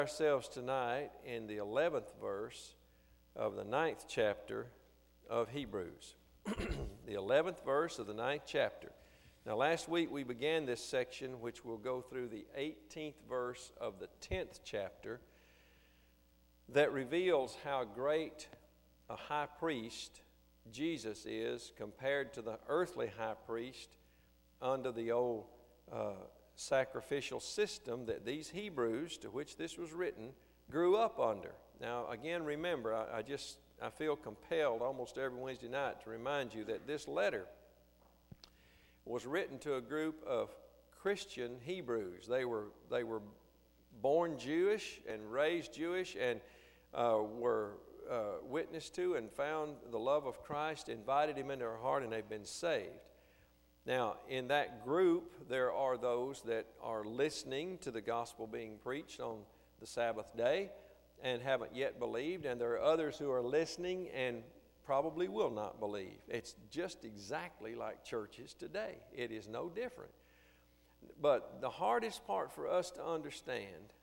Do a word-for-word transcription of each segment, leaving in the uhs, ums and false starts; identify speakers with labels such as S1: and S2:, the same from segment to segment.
S1: Ourselves tonight in the eleventh verse of the ninth chapter of Hebrews. The eleventh verse of the ninth chapter. Now last week we began this section which will go through the eighteenth verse of the tenth chapter that reveals how great a high priest Jesus is compared to the earthly high priest under the old uh, sacrificial system that these Hebrews, to which this was written, grew up under. Now, again, remember, I, I just I feel compelled almost every Wednesday night to remind you that this letter was written to a group of Christian Hebrews. They were they were born Jewish and raised Jewish and uh, were uh, witnessed to and found the love of Christ, invited Him into their heart, and they've been saved. Now, in that group, there are those that are listening to the gospel being preached on the Sabbath day and haven't yet believed, and there are others who are listening and probably will not believe. It's just exactly like churches today. It is no different. But the hardest part for us to understand,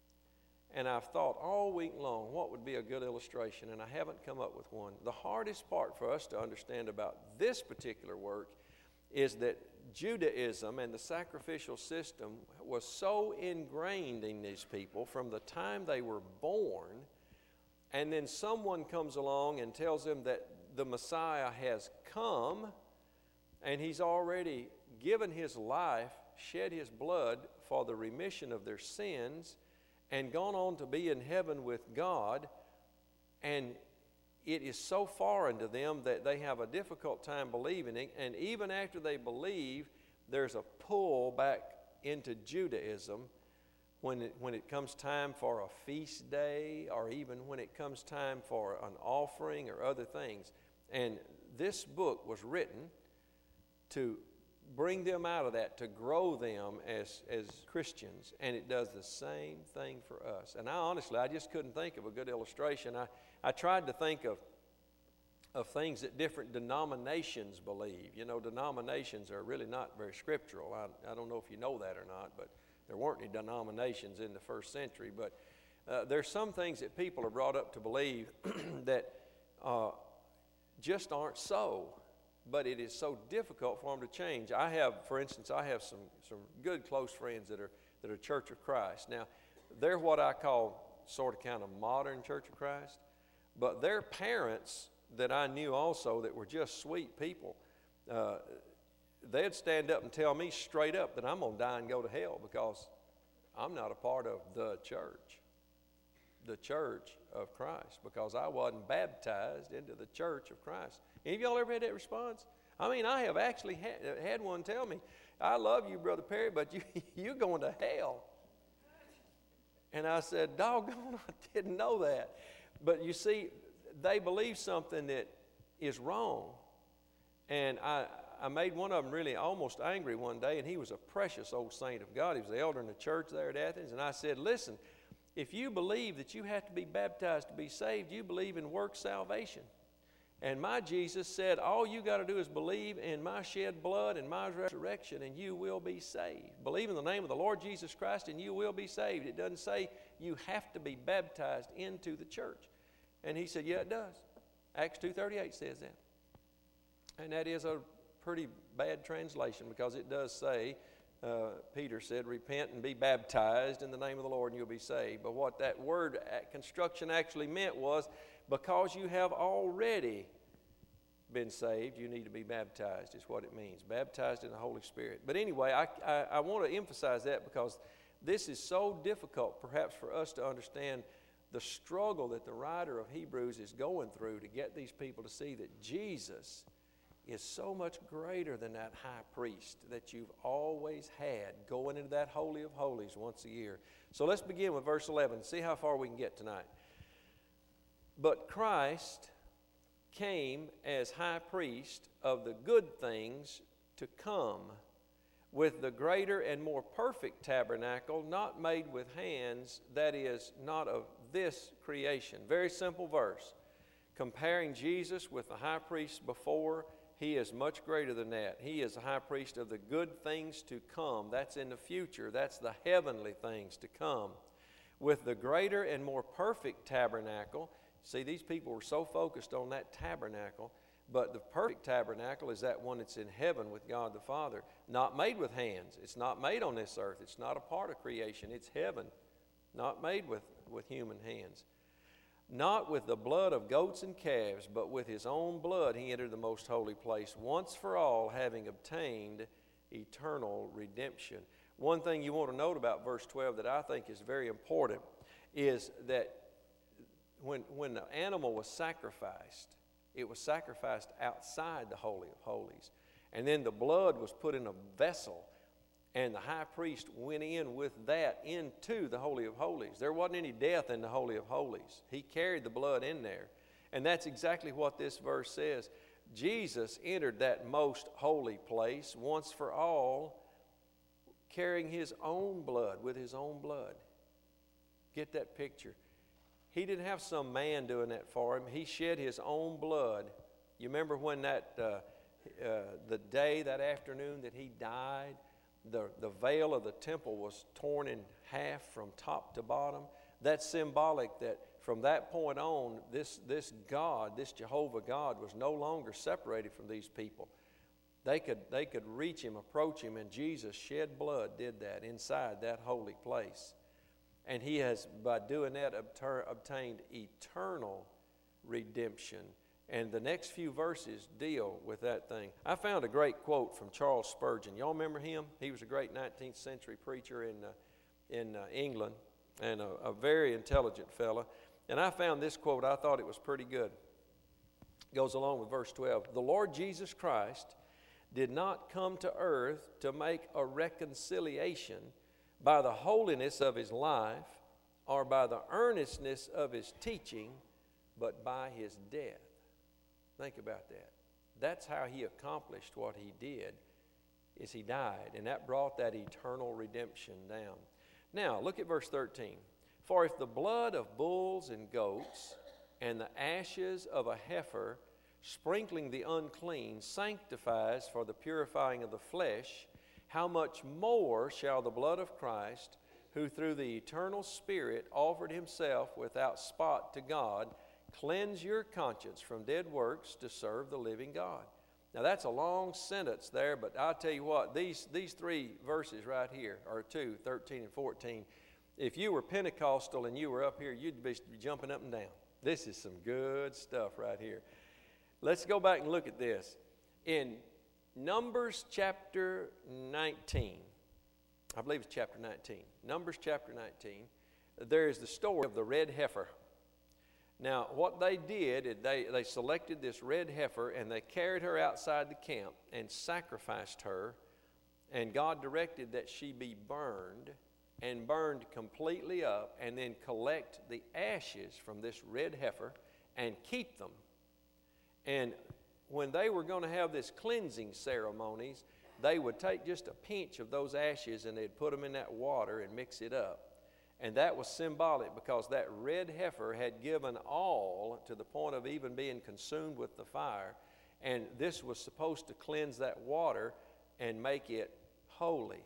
S1: and I've thought all week long what would be a good illustration, and I haven't come up with one. The hardest part for us to understand about this particular work is that Judaism and the sacrificial system was so ingrained in these people from the time they were born, and then someone comes along and tells them that the Messiah has come, and He's already given His life, shed His blood for the remission of their sins, and gone on to be in heaven with God, and it is so foreign to them that they have a difficult time believing it. And even after they believe, there's a pull back into Judaism when it, when it comes time for a feast day, or even when it comes time for an offering or other things. And this book was written to bring them out of that, to grow them as, as Christians. And it does the same thing for us. And I honestly, I just couldn't think of a good illustration. I I tried to think of of things that different denominations believe. You know, denominations are really not very scriptural. I, I don't know if you know that or not, but there weren't any denominations in the first century. But uh, there's some things that people are brought up to believe that uh, just aren't so. But it is so difficult for them to change. I have, for instance, I have some, some good close friends that are that are Church of Christ. Now, they're what I call sort of kind of modern Church of Christ. But their parents that I knew also that were just sweet people, uh, they'd stand up and tell me straight up that I'm going to die and go to hell because I'm not a part of the church, the church of Christ, because I wasn't baptized into the church of Christ. Any of y'all ever had that response? I mean, I have actually had, had one tell me, I love you, Brother Perry, but you, you're going to hell. And I said, doggone, I didn't know that. But you see, they believe something that is wrong. And I, I made one of them really almost angry one day, and he was a precious old saint of God. He was the elder in the church there at Athens. And I said, listen, if you believe that you have to be baptized to be saved, you believe in work salvation. And my Jesus said, all you got to do is believe in my shed blood and my resurrection, and you will be saved. Believe in the name of the Lord Jesus Christ, and you will be saved. It doesn't say you have to be baptized into the church. And he said, yeah, it does. Acts two thirty-eight says that. And that is a pretty bad translation, because it does say, uh, Peter said, repent and be baptized in the name of the Lord and you'll be saved. But what that word construction actually meant was, because you have already been saved, you need to be baptized, is what it means. Baptized in the Holy Spirit. But anyway, I, I, I want to emphasize that because this is so difficult perhaps for us to understand the struggle that the writer of Hebrews is going through to get these people to see that Jesus is so much greater than that high priest that you've always had going into that Holy of Holies once a year. So let's begin with verse eleven. See how far we can get tonight. But Christ came as high priest of the good things to come, with the greater and more perfect tabernacle, not made with hands, that is, not of this creation. Very simple verse. Comparing Jesus with the high priest before, he is much greater than that. He is a high priest of the good things to come. That's in the future. That's the heavenly things to come. with the greater and more perfect tabernacle. See, these people were so focused on that tabernacle, but the perfect tabernacle is that one that's in heaven with God the Father, not made with hands. It's not made on this earth. It's not a part of creation. It's heaven, not made with, with human hands. Not with the blood of goats and calves, but with his own blood he entered the most holy place, once for all, having obtained eternal redemption. One thing you want to note about verse twelve that I think is very important is that when, when the animal was sacrificed, it was sacrificed outside the Holy of Holies. And then the blood was put in a vessel, and the high priest went in with that into the Holy of Holies. There wasn't any death in the Holy of Holies. He carried the blood in there. And that's exactly what this verse says. Jesus entered that most holy place once for all, carrying his own blood, with his own blood. Get that picture. He didn't have some man doing that for him. He shed his own blood. You remember when that, uh, uh, the day, that afternoon that he died, the, the veil of the temple was torn in half from top to bottom? That's symbolic that from that point on, this, this God, this Jehovah God, was no longer separated from these people. They could, they could reach him, approach him, and Jesus shed blood, did that inside that holy place. And he has, by doing that, obtained eternal redemption. And the next few verses deal with that thing. I found a great quote from Charles Spurgeon. Y'all remember him? He was a great nineteenth century preacher in, uh, in uh, England, and a, a very intelligent fella. And I found this quote. I thought it was pretty good. It goes along with verse twelve. The Lord Jesus Christ did not come to earth to make a reconciliation by the holiness of his life or by the earnestness of his teaching, but by his death. Think about that. That's how he accomplished what he did, is he died, and that brought that eternal redemption down. Now, look at verse thirteen. For if the blood of bulls and goats and the ashes of a heifer, sprinkling the unclean, sanctifies for the purifying of the flesh, how much more shall the blood of Christ, who through the eternal Spirit offered himself without spot to God, cleanse your conscience from dead works to serve the living God. Now that's a long sentence there, but I'll tell you what, these, these three verses right here, or two, thirteen and fourteen, if you were Pentecostal and you were up here, you'd be jumping up and down. This is some good stuff right here. Let's go back and look at this. In Numbers chapter nineteen, I believe it's chapter nineteen. Numbers chapter nineteen, there is the story of the red heifer. Now, what they did is they, they selected this red heifer and they carried her outside the camp and sacrificed her, and God directed that she be burned and burned completely up, and then collect the ashes from this red heifer and keep them. And when they were going to have this cleansing ceremonies, they would take just a pinch of those ashes and they'd put them in that water and mix it up. And that was symbolic because that red heifer had given all to the point of even being consumed with the fire. And this was supposed to cleanse that water and make it holy.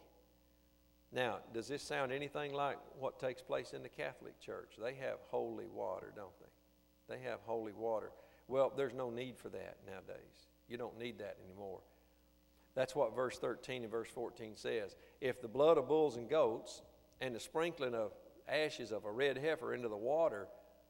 S1: Now, does this sound anything like what takes place in the Catholic Church? They have holy water, don't they? They have holy water. Well, there's no need for that nowadays. You don't need that anymore. That's what verse thirteen and verse fourteen says. If the blood of bulls and goats and the sprinkling of ashes of a red heifer into the water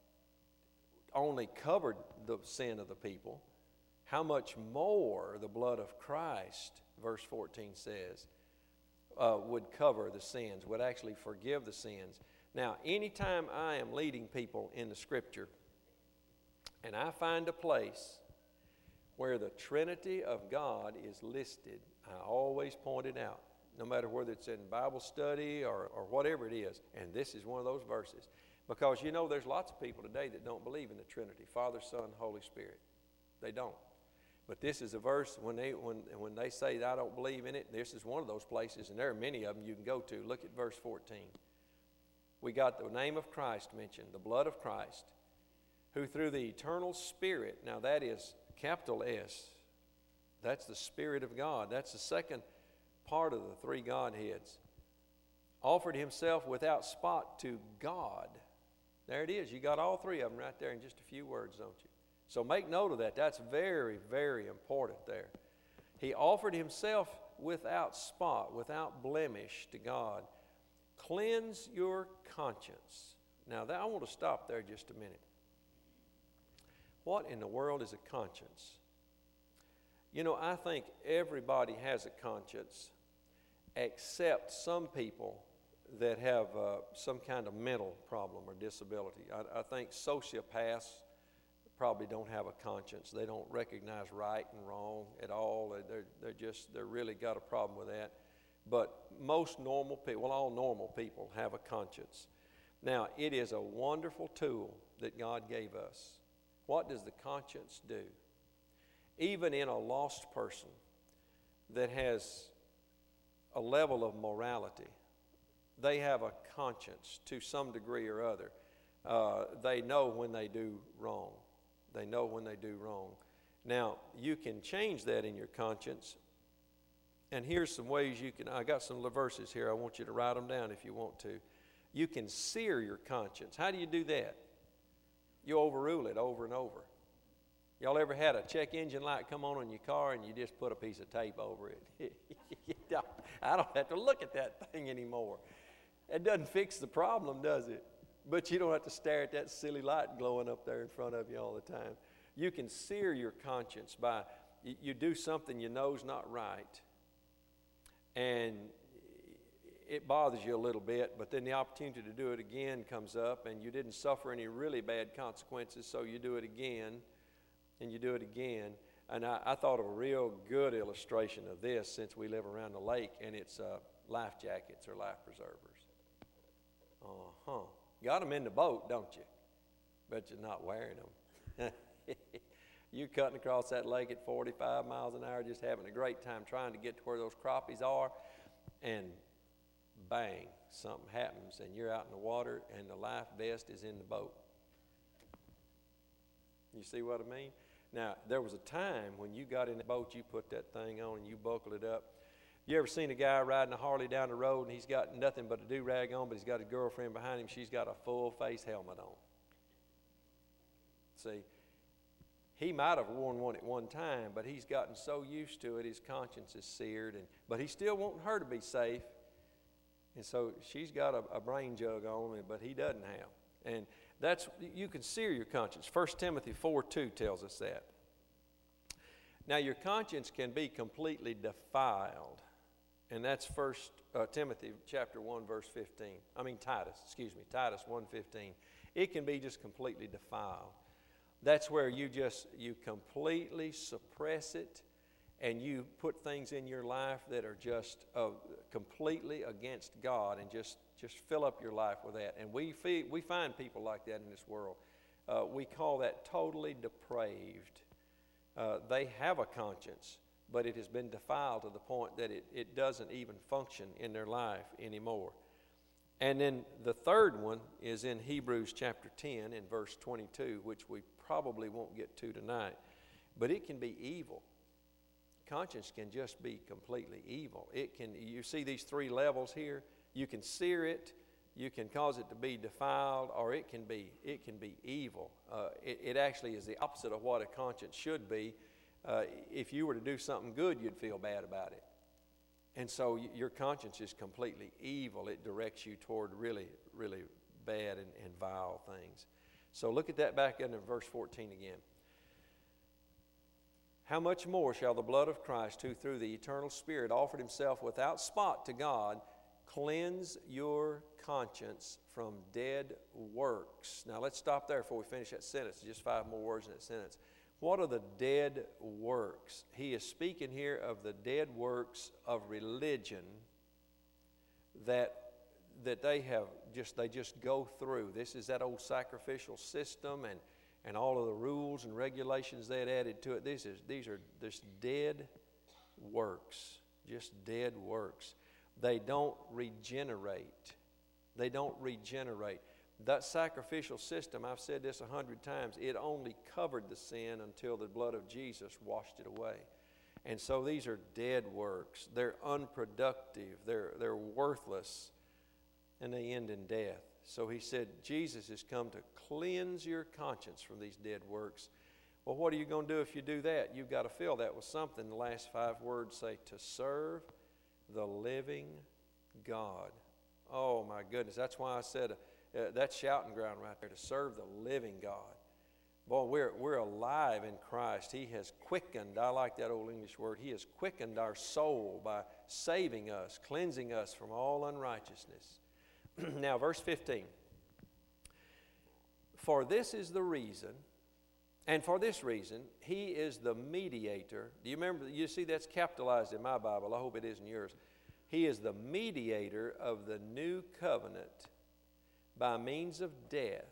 S1: only covered the sin of the people, how much more the blood of Christ, verse fourteen says, uh, would cover the sins, would actually forgive the sins. Now, anytime I am leading people in the Scripture and I find a place where the Trinity of God is listed, I always point it out, no matter whether it's in Bible study or, or whatever it is. And this is one of those verses. Because, you know, there's lots of people today that don't believe in the Trinity, Father, Son, Holy Spirit. They don't. But this is a verse, when they, when, when they say that I don't believe in it, this is one of those places, and there are many of them you can go to. Look at verse fourteen. We got the name of Christ mentioned, the blood of Christ, who through the eternal Spirit, now that is capital S, that's the Spirit of God. That's the second part of the three Godheads. offered himself without spot to God. There it is. You got all three of them right there in just a few words, don't you? So make note of that. That's very, very important there. He offered himself without spot, without blemish to God. Cleanse your conscience. Now, that, I want to stop there just a minute. What in the world is a conscience? You know, I think everybody has a conscience except some people that have uh, some kind of mental problem or disability. I, I think sociopaths probably don't have a conscience. They don't recognize right and wrong at all. They're, they're just, they're really got a problem with that. But most normal people, well, all normal people have a conscience. Now, it is a wonderful tool that God gave us. What does the conscience do? Even in a lost person that has a level of morality, they have a conscience to some degree or other. Uh, they know when they do wrong. They know when they do wrong. Now, you can change that in your conscience. And here's some ways you can, I got some verses here. I want you to write them down if you want to. You can sear your conscience. How do you do that? You overrule it over and over. Y'all ever had a check engine light come on in your car and you just put a piece of tape over it? I don't have to look at that thing anymore. It doesn't fix the problem, does it? But you don't have to stare at that silly light glowing up there in front of you all the time. You can sear your conscience by, you, you do something you know is not right, and it bothers you a little bit, but then the opportunity to do it again comes up, and you didn't suffer any really bad consequences, so you do it again, and you do it again. And I, I thought of a real good illustration of this since we live around the lake, and it's uh, life jackets or life preservers. Uh-huh. Got them in the boat, don't you? But you're not wearing them. You're cutting across that lake at forty-five miles an hour, just having a great time trying to get to where those crappies are, and bang, something happens, and you're out in the water, and the life vest is in the boat. You see what I mean? Now, there was a time when you got in the boat, you put that thing on, and you buckled it up. You ever seen a guy riding a Harley down the road, and he's got nothing but a do-rag on, but he's got a girlfriend behind him, she's got a full-face helmet on? See, he might have worn one at one time, but he's gotten so used to it, his conscience is seared, and but he still wanting her to be safe. And so she's got a, a brain jug on, but he doesn't have. And that's, you can sear your conscience. First Timothy four two tells us that. Now, your conscience can be completely defiled. And that's First uh, Timothy chapter one, verse fifteen. I mean Titus, excuse me, Titus one fifteen. It can be just completely defiled. That's where you just, you completely suppress it, and you put things in your life that are just uh, completely against God, and just, just fill up your life with that. And we, fee- we find people like that in this world. Uh, we call that totally depraved. Uh, they have a conscience, but it has been defiled to the point that it, it doesn't even function in their life anymore. And then the third one is in Hebrews chapter ten in verse twenty-two, which we probably won't get to tonight. But it can be evil. Conscience can just be completely evil. It can. You see these three levels here. You can sear it, you can cause it to be defiled, or it can be it can be evil. Uh, it, it actually is the opposite of what a conscience should be. Uh, if you were to do something good, you'd feel bad about it. And so y- your conscience is completely evil. It directs you toward really, really bad and, and vile things. So look at that back in verse fourteen again. How much more shall the blood of Christ, who through the eternal Spirit offered himself without spot to God, cleanse your conscience from dead works? Now let's stop there before we finish that sentence. Just five more words in that sentence. What are the dead works? He is speaking here of the dead works of religion that that they have just they just go through. This is that old sacrificial system and, and all of the rules and regulations they had added to it. This is these are just dead works, just dead works. They don't regenerate. They don't regenerate. That sacrificial system, I've said this a hundred times, it only covered the sin until the blood of Jesus washed it away. And so these are dead works. They're unproductive. They're, they're worthless. and they end in death. So he said, Jesus has come to cleanse your conscience from these dead works. Well, what are you going to do if you do that? You've got to fill that with something. The last five words say, to serve the living God. Oh, my goodness. That's why I said uh, that's shouting ground right there, to serve the living God. Boy, we're, we're alive in Christ. He has quickened, I like that old English word, He has quickened our soul by saving us, cleansing us from all unrighteousness. Now, verse fifteen. For this is the reason, and for this reason, He is the mediator. Do you remember, you see that's capitalized in my Bible. I hope it is in yours. He is the mediator of the new covenant by means of death,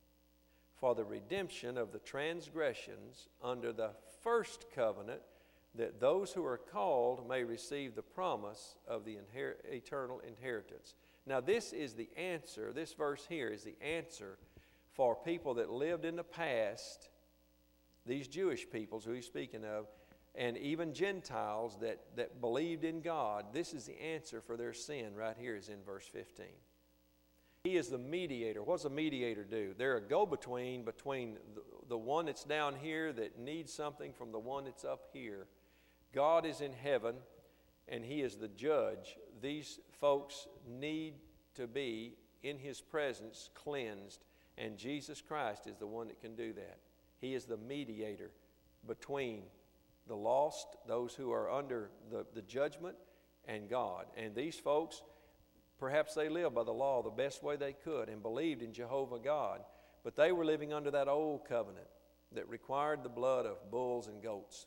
S1: for the redemption of the transgressions under the first covenant, that those who are called may receive the promise of the inher- eternal inheritance. Now this is the answer, this verse here is the answer for people that lived in the past, these Jewish peoples who he's speaking of, and even Gentiles that, that believed in God. This is the answer for their sin right here is in verse fifteen. He is the mediator. What does a mediator do? They're a go-between between the, the one that's down here that needs something from the one that's up here. God is in heaven, and He is the judge. These folks need to be in His presence cleansed, and Jesus Christ is the one that can do that. He is the mediator between the lost, those who are under the, the judgment, and God. And these folks, perhaps they lived by the law the best way they could and believed in Jehovah God, but they were living under that old covenant that required the blood of bulls and goats.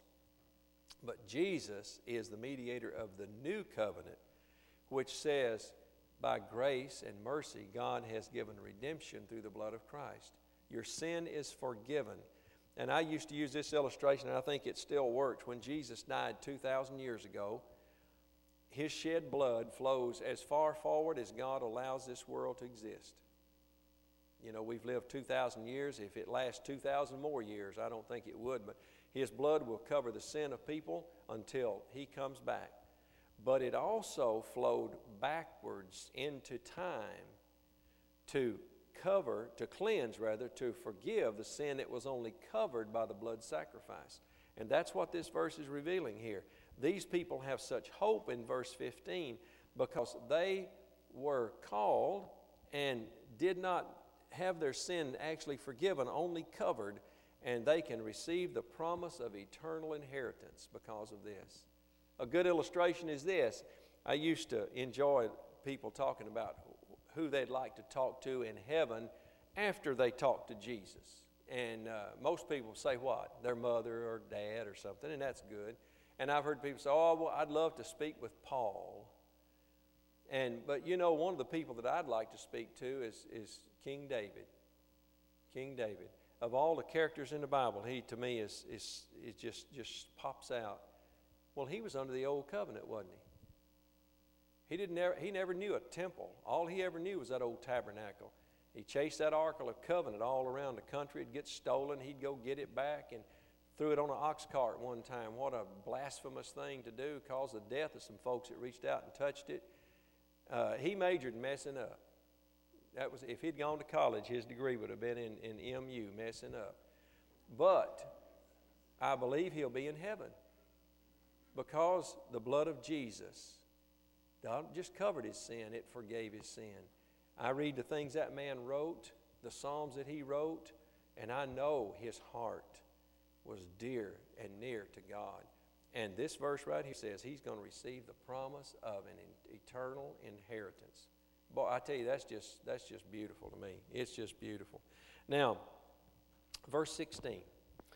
S1: But Jesus is the mediator of the new covenant, which says, by grace and mercy, God has given redemption through the blood of Christ. Your sin is forgiven. And I used to use this illustration, and I think it still works. When Jesus died two thousand years ago, His shed blood flows as far forward as God allows this world to exist. You know, we've lived two thousand years. If it lasts two thousand more years, I don't think it would, but His blood will cover the sin of people until He comes back. But it also flowed backwards into time to cover, to cleanse rather, to forgive the sin that was only covered by the blood sacrifice. And that's what this verse is revealing here. These people have such hope in verse fifteen because they were called and did not have their sin actually forgiven, only covered, and they can receive the promise of eternal inheritance because of this. A good illustration is this. I used to enjoy people talking about who they'd like to talk to in heaven after they talk to Jesus. And uh, most people say what? Their mother or dad or something, and that's good. And I've heard people say, oh, well, I'd love to speak with Paul. And But you know, one of the people that I'd like to speak to is, is King David. King David. Of all the characters in the Bible, he to me is, is, is just, just pops out. Well, he was under the old covenant, wasn't he? He, didn't ever, he never knew a temple. All he ever knew was that old tabernacle. He chased that Ark of the Covenant all around the country. It'd get stolen. He'd go get it back and threw it on an ox cart one time. What a blasphemous thing to do. Caused the death of some folks that reached out and touched it. Uh, he majored in messing up. That was, if he'd gone to college, his degree would have been in, in M U, messing up. But I believe he'll be in heaven because the blood of Jesus God just covered his sin. It forgave his sin. I read the things that man wrote, the Psalms that he wrote, and I know his heart was dear and near to God. And this verse right here says he's going to receive the promise of an eternal inheritance. Boy, I tell you, that's just, that's just beautiful to me. It's just beautiful. Now, verse sixteen.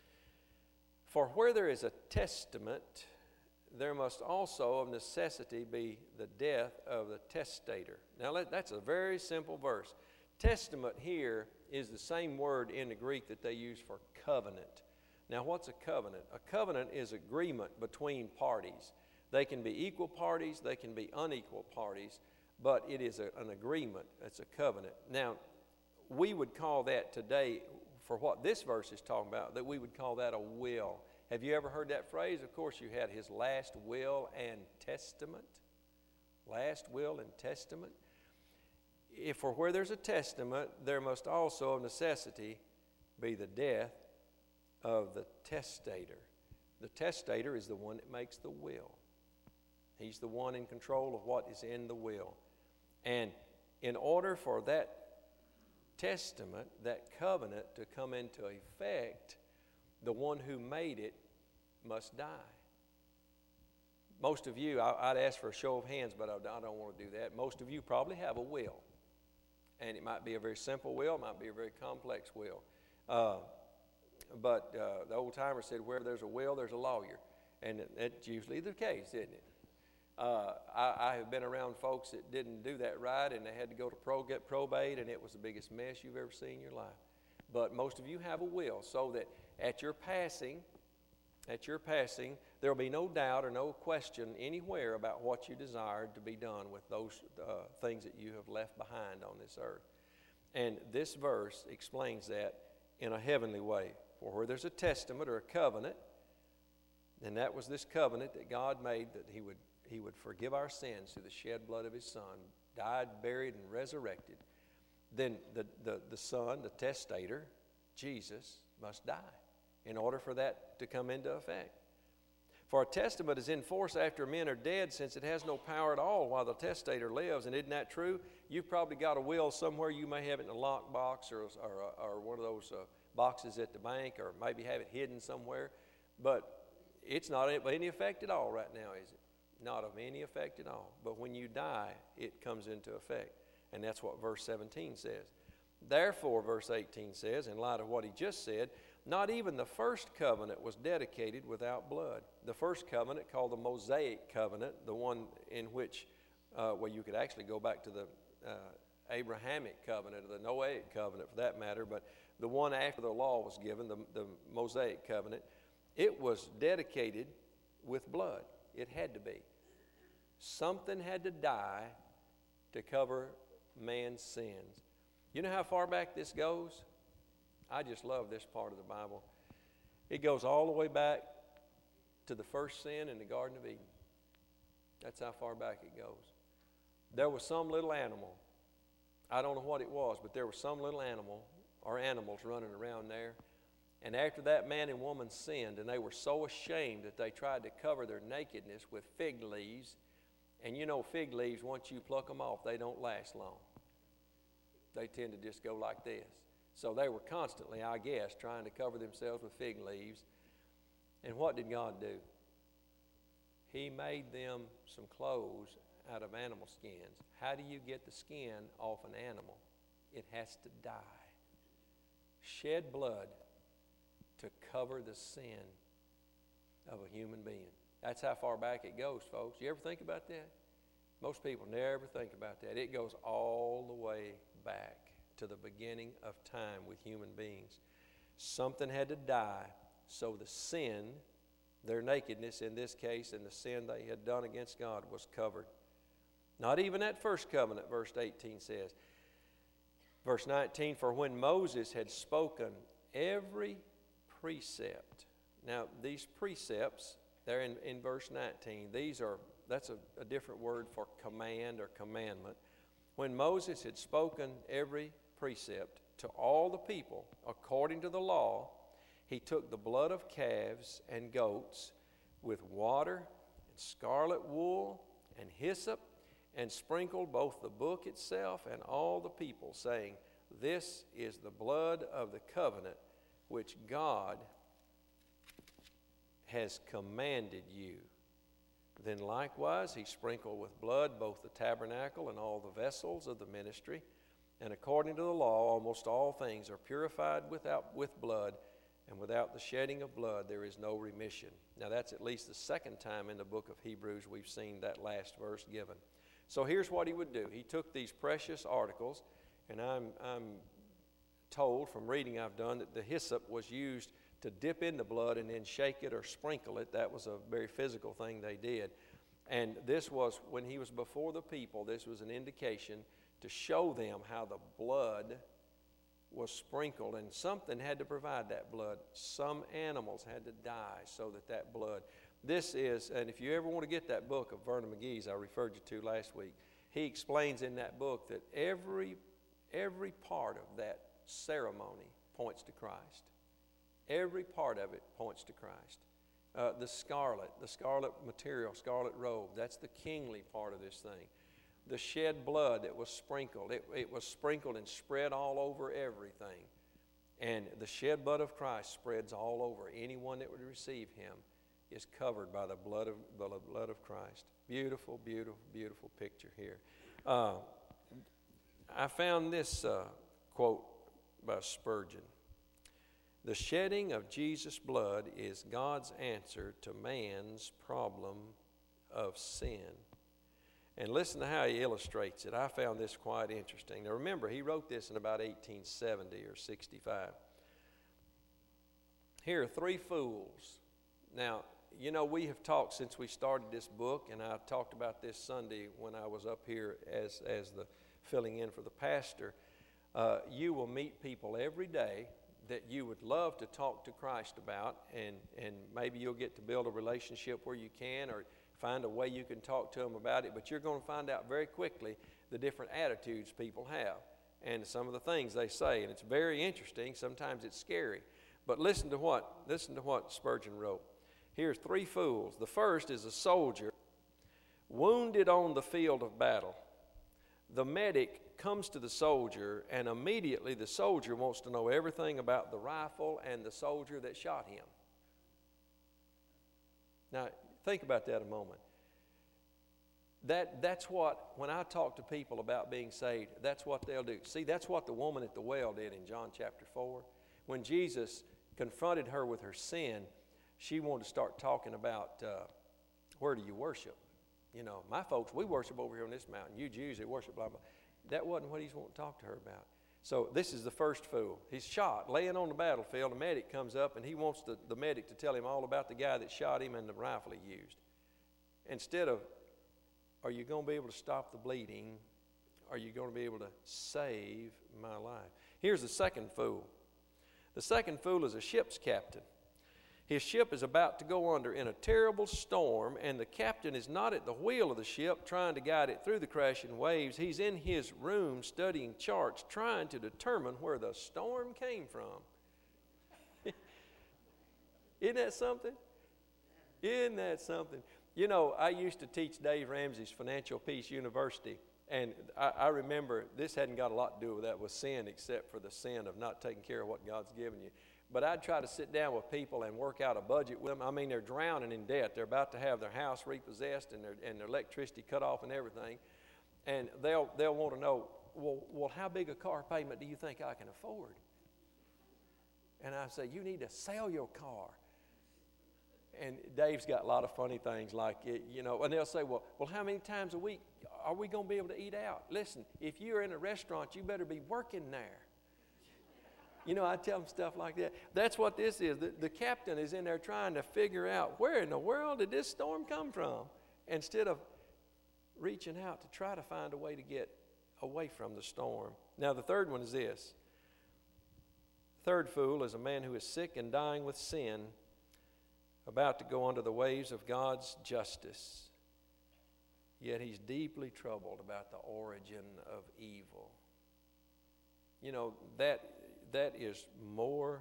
S1: For where there is a testament, there must also of necessity be the death of the testator. Now that's a very simple verse. Testament here is the same word in the Greek that they use for covenant. Now what's a covenant? A covenant is agreement between parties. They can be equal parties, they can be unequal parties, but it is a, an agreement. It's a covenant. Now we would call that today, for what this verse is talking about, that we would call that a will. Have you ever heard that phrase? Of course you had, his last will and testament. Last will and testament. if for where there's a testament, there must also of necessity be the death of the testator. The testator is the one that makes the will. He's the one in control of what is in the will. And in order for that testament, that covenant to come into effect, the one who made it must die. Most of you, I, I'd ask for a show of hands, but I, I don't want to do that. Most of you probably have a will. And it might be a very simple will, it might be a very complex will. Uh, but uh, the old timer said, wherever there's a will, there's a lawyer. And that's usually the case, isn't it? Uh, I, I have been around folks that didn't do that right, and they had to go to pro, get probate, and it was the biggest mess you've ever seen in your life. But most of you have a will, so that at your passing, at your passing, there will be no doubt or no question anywhere about what you desired to be done with those uh, things that you have left behind on this earth. And this verse explains that in a heavenly way. For where there's a testament or a covenant, then that was this covenant that God made, that he would He would forgive our sins through the shed blood of His Son, died, buried, and resurrected. Then the, the, the Son, the testator, Jesus, must die in order for that to come into effect. For a testament is in force after men are dead, since it has no power at all while the testator lives. And isn't that true? You've probably got a will somewhere. You may have it in a lockbox or, or, or one of those uh, boxes at the bank, or maybe have it hidden somewhere. But it's not of any effect at all right now, is it? Not of any effect at all. But when you die, it comes into effect. And that's what verse seventeen says. Therefore, verse eighteen says, in light of what he just said, not even the first covenant was dedicated without blood. The first covenant, called the Mosaic covenant, the one in which, uh, well, you could actually go back to the uh, Abrahamic covenant, or the Noahic covenant for that matter, but the one after the law was given, the, the Mosaic covenant, it was dedicated with blood. It had to be. Something had to die to cover man's sins. You know how far back this goes? I just love this part of the Bible. It goes all the way back to the first sin in the Garden of Eden. That's how far back it goes. There was some little animal. I don't know what it was, but there was some little animal or animals running around there. And after that, man and woman sinned, and they were so ashamed that they tried to cover their nakedness with fig leaves. And you know, fig leaves, once you pluck them off, they don't last long. They tend to just go like this. So they were constantly, I guess, trying to cover themselves with fig leaves. And what did God do? He made them some clothes out of animal skins. How do you get the skin off an animal? It has to die. Shed blood to cover the sin of a human being. That's how far back it goes, folks. You ever think about that? Most people never think about that. It goes all the way back to the beginning of time with human beings. Something had to die so the sin, their nakedness in this case, and the sin they had done against God was covered. Not even that first covenant, verse eighteen says. Verse nineteen, for when Moses had spoken every precept. Now, these precepts, they're in, in verse nineteen. These are, that's a, a different word for command or commandment. When Moses had spoken every precept to all the people according to the law, he took the blood of calves and goats with water and scarlet wool and hyssop and sprinkled both the book itself and all the people, saying, this is the blood of the covenant which God has commanded you. Then likewise he sprinkled with blood both the tabernacle and all the vessels of the ministry. And according to the law, almost all things are purified without, with blood, and without the shedding of blood there is no remission. Now that's at least the second time in the book of Hebrews we've seen that last verse given. So here's what he would do. He took these precious articles, and I'm, I'm told from reading I've done that the hyssop was used to dip in the blood and then shake it or sprinkle it. That was a very physical thing they did. And this was, when he was before the people, this was an indication to show them how the blood was sprinkled, and something had to provide that blood. Some animals had to die so that that blood. This is, and if you ever want to get that book of Vernon McGee's I referred you to last week, he explains in that book that every, every part of that ceremony points to Christ. Every part of it points to Christ. Uh, the scarlet, the scarlet material, scarlet robe, that's the kingly part of this thing. The shed blood that was sprinkled, it, it was sprinkled and spread all over everything. And the shed blood of Christ spreads all over. Anyone that would receive him is covered by the blood of, the blood of Christ. Beautiful, beautiful, beautiful picture here. Uh, I found this uh, quote by Spurgeon. The shedding of Jesus' blood is God's answer to man's problem of sin. And listen to how he illustrates it. I found this quite interesting. Now remember, he wrote this in about eighteen seventy or sixty-five. Here are three fools. Now, you know, we have talked since we started this book, and I talked about this Sunday when I was up here as, as the filling in for the pastor. Uh, you will meet people every day that you would love to talk to Christ about, and, and maybe you'll get to build a relationship where you can, or find a way you can talk to them about it, but you're going to find out very quickly the different attitudes people have and some of the things they say, and it's very interesting. Sometimes it's scary. But listen to what, listen to what Spurgeon wrote. Here's three fools. The first is a soldier wounded on the field of battle. The medic comes to the soldier, and immediately the soldier wants to know everything about the rifle and the soldier that shot him. Now, think about that a moment. That, that's what, when I talk to people about being saved, that's what they'll do. See, that's what the woman at the well did in John chapter four. When Jesus confronted her with her sin, she wanted to start talking about uh, where do you worship? You know, my folks, we worship over here on this mountain. You Jews, they worship blah, blah. That wasn't what he's wanting to talk to her about. So this is the first fool. He's shot, laying on the battlefield. A medic comes up, and he wants the, the medic to tell him all about the guy that shot him and the rifle he used. Instead of, are you going to be able to stop the bleeding? Are you going to be able to save my life? Here's the second fool. The second fool is a ship's captain. His ship is about to go under in a terrible storm, and the captain is not at the wheel of the ship trying to guide it through the crashing waves. He's in his room studying charts, trying to determine where the storm came from. Isn't that something? Isn't that something? You know, I used to teach Dave Ramsey's Financial Peace University, and I, I remember this hadn't got a lot to do with that with sin, except for the sin of not taking care of what God's given you. But I'd try to sit down with people and work out a budget with them. I mean, they're drowning in debt. They're about to have their house repossessed and their, and their electricity cut off and everything. And they'll, they'll want to know, well, well, how big a car payment do you think I can afford? And I say, you need to sell your car. And Dave's got a lot of funny things like it, you know. And they'll say, well, well, how many times a week are we going to be able to eat out? Listen, if you're in a restaurant, you better be working there. You know, I tell them stuff like that. That's what this is. The, the captain is in there trying to figure out where in the world did this storm come from, instead of reaching out to try to find a way to get away from the storm. Now, the third one is this. Third fool is a man who is sick and dying with sin, about to go under the waves of God's justice. Yet he's deeply troubled about the origin of evil. You know, that... That is more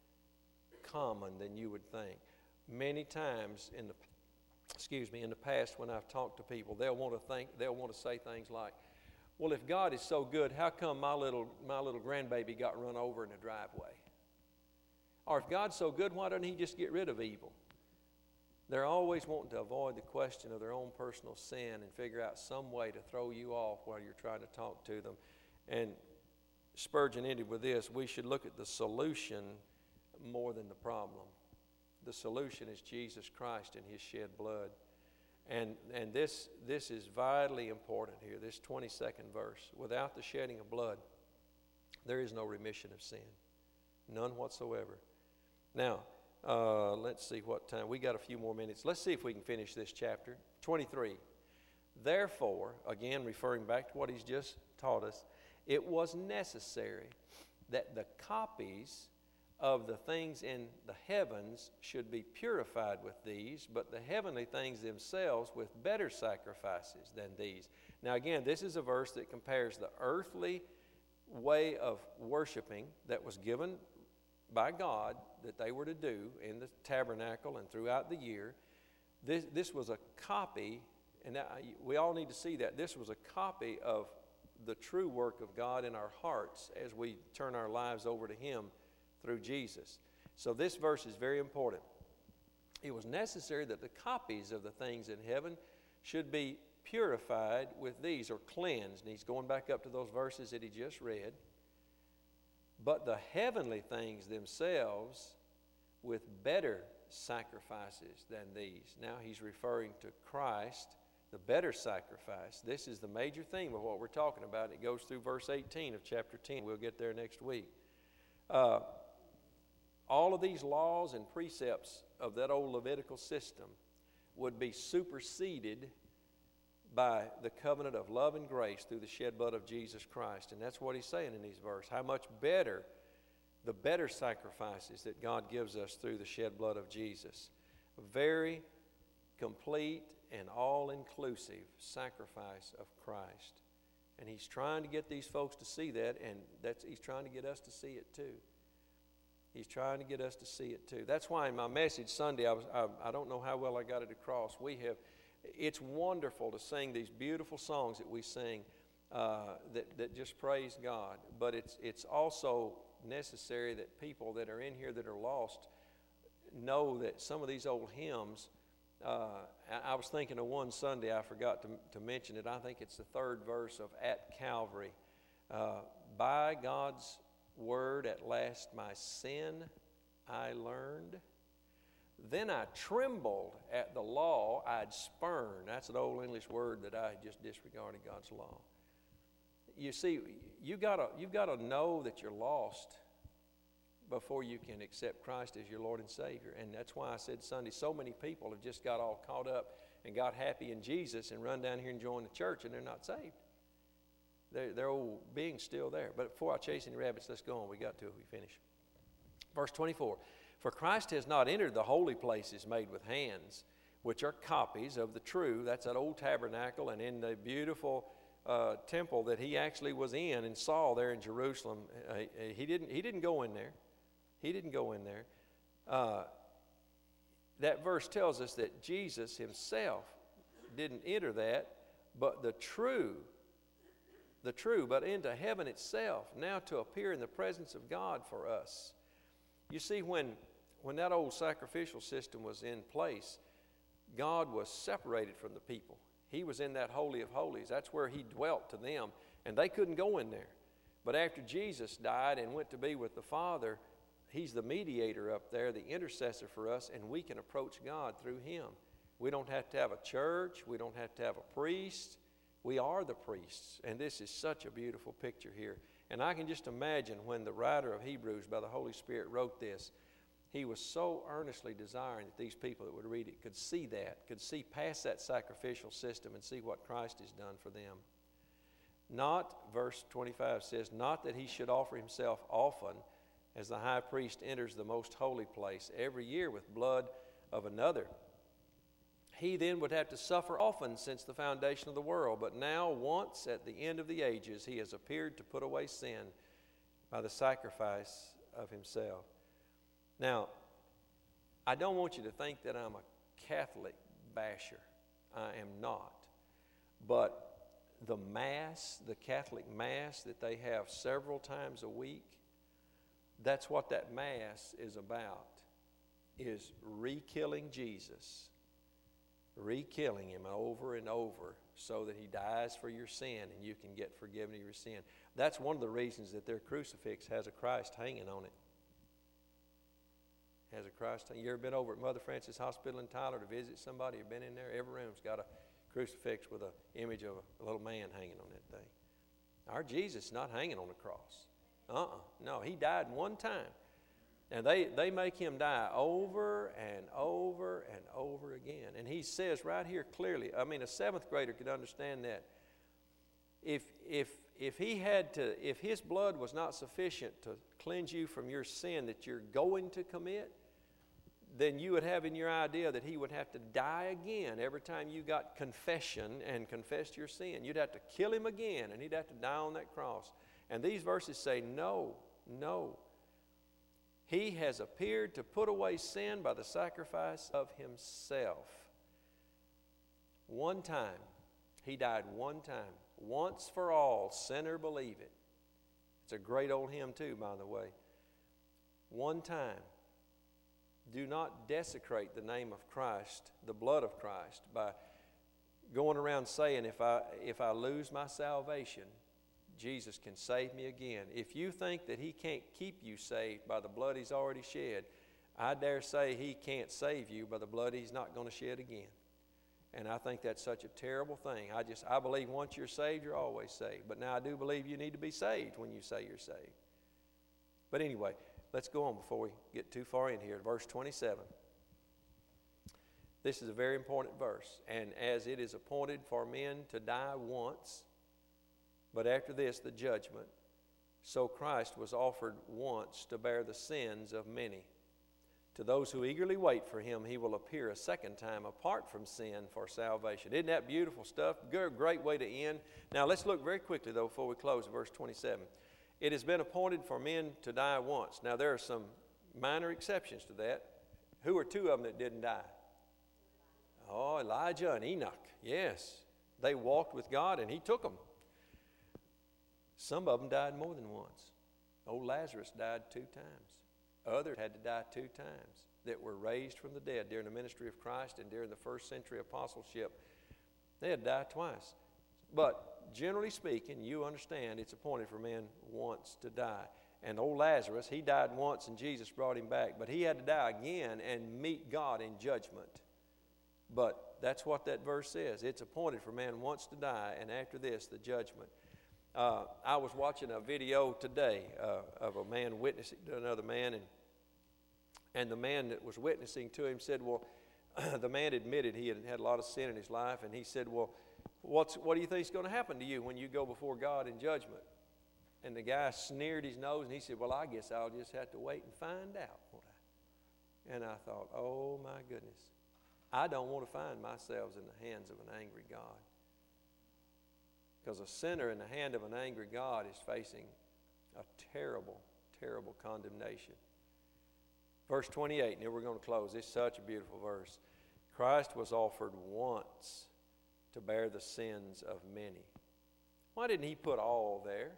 S1: common than you would think. Many times in the, excuse me, in the past when I've talked to people, they'll want to think, they'll want to say things like, "Well, if God is so good, how come my little my little grandbaby got run over in the driveway?" Or if God's so good, why doesn't He just get rid of evil? They're always wanting to avoid the question of their own personal sin and figure out some way to throw you off while you're trying to talk to them. And Spurgeon ended with this: we should look at the solution more than the problem. The solution is Jesus Christ and His shed blood. And, and this, this is vitally important here, this twenty-second verse. Without the shedding of blood, there is no remission of sin. None whatsoever. Now, uh, let's see what time. We got a few more minutes. Let's see if we can finish this chapter. twenty-three. Therefore, again referring back to what he's just taught us, it was necessary that the copies of the things in the heavens should be purified with these, but the heavenly things themselves with better sacrifices than these. Now again, this is a verse that compares the earthly way of worshiping that was given by God that they were to do in the tabernacle and throughout the year. This, this was a copy, and that, we all need to see that. This was a copy of the true work of God in our hearts as we turn our lives over to Him through Jesus. So this verse is very important. It was necessary that the copies of the things in heaven should be purified with these, or cleansed. And he's going back up to those verses that he just read. But the heavenly things themselves with better sacrifices than these. Now he's referring to Christ, the better sacrifice. This is the major theme of what we're talking about. It goes through verse eighteen of chapter ten. We'll get there next week. Uh, all of these laws and precepts of that old Levitical system would be superseded by the covenant of love and grace through the shed blood of Jesus Christ. And that's what he's saying in these verses. How much better, the better sacrifices that God gives us through the shed blood of Jesus. A very complete and all-inclusive sacrifice of Christ. And he's trying to get these folks to see that, and that's, he's trying to get us to see it too. He's trying to get us to see it too. That's why in my message Sunday, I, was, I, I don't know how well I got it across. We have, it's wonderful to sing these beautiful songs that we sing uh, that, that just praise God. But it's, it's also necessary that people that are in here that are lost know that some of these old hymns, uh, I, I was thinking of one Sunday, I forgot to, to mention it. I think it's the third verse of At Calvary. Uh, by God's word at last my sin I learned. Then I trembled at the law I'd spurned. That's an old English word that I just disregarded God's law. You see, you gotta, you've got to know that you're lost before you can accept Christ as your Lord and Savior. And that's why I said Sunday, so many people have just got all caught up and got happy in Jesus and run down here and join the church, and they're not saved. Their, their old being's still there. But before I chase any rabbits, let's go on. We got to if we finish. Verse twenty-four. For Christ has not entered the holy places made with hands, which are copies of the true. That's that old tabernacle, and in the beautiful uh, temple that he actually was in and saw there in Jerusalem. Uh, he didn't. He didn't go in there. He didn't go in there. Uh, that verse tells us that Jesus himself didn't enter that, but the true, the true, but into heaven itself, now to appear in the presence of God for us. You see, when, when that old sacrificial system was in place, God was separated from the people. He was in that Holy of Holies. That's where he dwelt to them, and they couldn't go in there. But after Jesus died and went to be with the Father, he's the mediator up there, the intercessor for us, and we can approach God through him. We don't have to have a church. We don't have to have a priest. We are the priests, and this is such a beautiful picture here. And I can just imagine when the writer of Hebrews by the Holy Spirit wrote this, he was so earnestly desiring that these people that would read it could see that, could see past that sacrificial system and see what Christ has done for them. Not, verse twenty-five says, not that he should offer himself often, as the high priest enters the most holy place every year with blood of another. He then would have to suffer often since the foundation of the world, but now once at the end of the ages he has appeared to put away sin by the sacrifice of himself. Now, I don't want you to think that I'm a Catholic basher. I am not. But the Mass, the Catholic Mass that they have several times a week, that's what that Mass is about, is re-killing Jesus, re-killing him over and over so that he dies for your sin and you can get forgiven of your sin. That's one of the reasons that their crucifix has a Christ hanging on it. Has a Christ. You ever been over at Mother Francis Hospital in Tyler to visit somebody? You've been in there? Every room's got a crucifix with an image of a little man hanging on that thing. Our Jesus is not hanging on the cross. Uh-uh. No, he died one time. And they, they make him die over and over and over again. And he says right here clearly, I mean, a seventh grader could understand that. If, if if he had to, if his blood was not sufficient to cleanse you from your sin that you're going to commit, then you would have in your idea that he would have to die again every time you got confession and confessed your sin. You'd have to kill him again, and he'd have to die on that cross. And these verses say, no, no. He has appeared to put away sin by the sacrifice of himself. One time. He died one time. Once for all, sinner believe it. It's a great old hymn too, by the way. One time. Do not desecrate the name of Christ, the blood of Christ, by going around saying, if I, if I lose my salvation, Jesus can save me again. If you think that he can't keep you saved by the blood he's already shed, I dare say he can't save you by the blood he's not going to shed again. And I think that's such a terrible thing. I just, I believe once you're saved, you're always saved. But now I do believe you need to be saved when you say you're saved. But anyway, let's go on before we get too far in here. Verse twenty-seven. This is a very important verse. And as it is appointed for men to die once, but after this the judgment, so Christ was offered once to bear the sins of many. To those who eagerly wait for him, he will appear a second time apart from sin for salvation. Isn't that beautiful stuff? Great way to end. Now let's look very quickly, though, before we close, verse twenty-seven. It has been appointed for men to die once. Now there are some minor exceptions to that. Who are two of them that didn't die? Oh, Elijah and Enoch. Yes, they walked with God and he took them. Some of them died more than once. Old Lazarus died two times. Others had to die two times that were raised from the dead during the ministry of Christ and during the first century apostleship. They had died twice. But generally speaking, you understand it's appointed for man once to die. And old Lazarus, he died once and Jesus brought him back. But he had to die again and meet God in judgment. But that's what that verse says. It's appointed for man once to die, and after this, the judgment. Uh, I was watching a video today uh, of a man witnessing to another man, and and the man that was witnessing to him said, well, the man admitted he had had a lot of sin in his life, and he said, well, what's, what do you think is going to happen to you when you go before God in judgment? And the guy sneered his nose, and he said, well, I guess I'll just have to wait and find out, won't I? And I thought, oh, my goodness. I don't want to find myself in the hands of an angry God. Because a sinner in the hand of an angry God is facing a terrible, terrible condemnation. Verse twenty-eight, and here we're going to close. It's such a beautiful verse. Christ was offered once to bear the sins of many. Why didn't he put all there?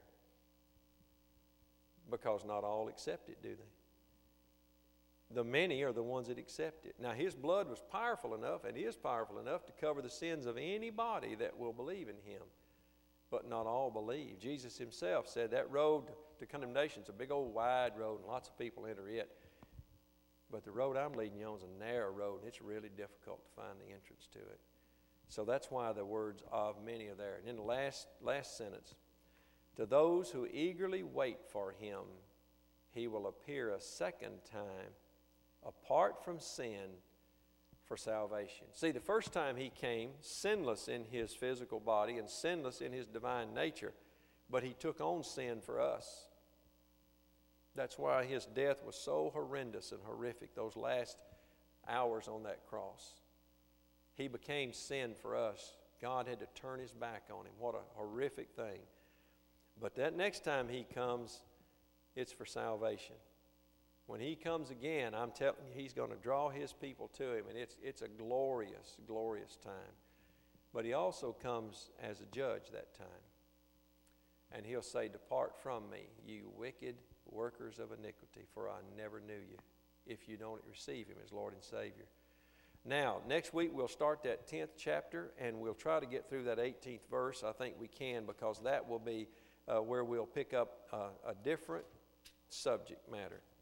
S1: Because not all accept it, do they? The many are the ones that accept it. Now, his blood was powerful enough, and is powerful enough to cover the sins of anybody that will believe in him. But not all believe. Jesus himself said that road to condemnation is a big old wide road, and lots of people enter it. But the road I'm leading you on is a narrow road, and it's really difficult to find the entrance to it. So that's why the words of many are there. And in the last, last sentence, to those who eagerly wait for him, he will appear a second time apart from sin for salvation. See, the first time he came, sinless in his physical body and sinless in his divine nature, but he took on sin for us. That's why his death was so horrendous and horrific, those last hours on that cross. He became sin for us. God had to turn his back on him. What a horrific thing. But that next time he comes, it's for salvation. When he comes again, I'm telling you, he's going to draw his people to him, and it's, it's a glorious, glorious time. But he also comes as a judge that time. And he'll say, depart from me, you wicked workers of iniquity, for I never knew you, if you don't receive him as Lord and Savior. Now, next week we'll start that tenth chapter, and we'll try to get through that eighteenth verse. I think we can, because that will be uh, where we'll pick up uh, a different subject matter.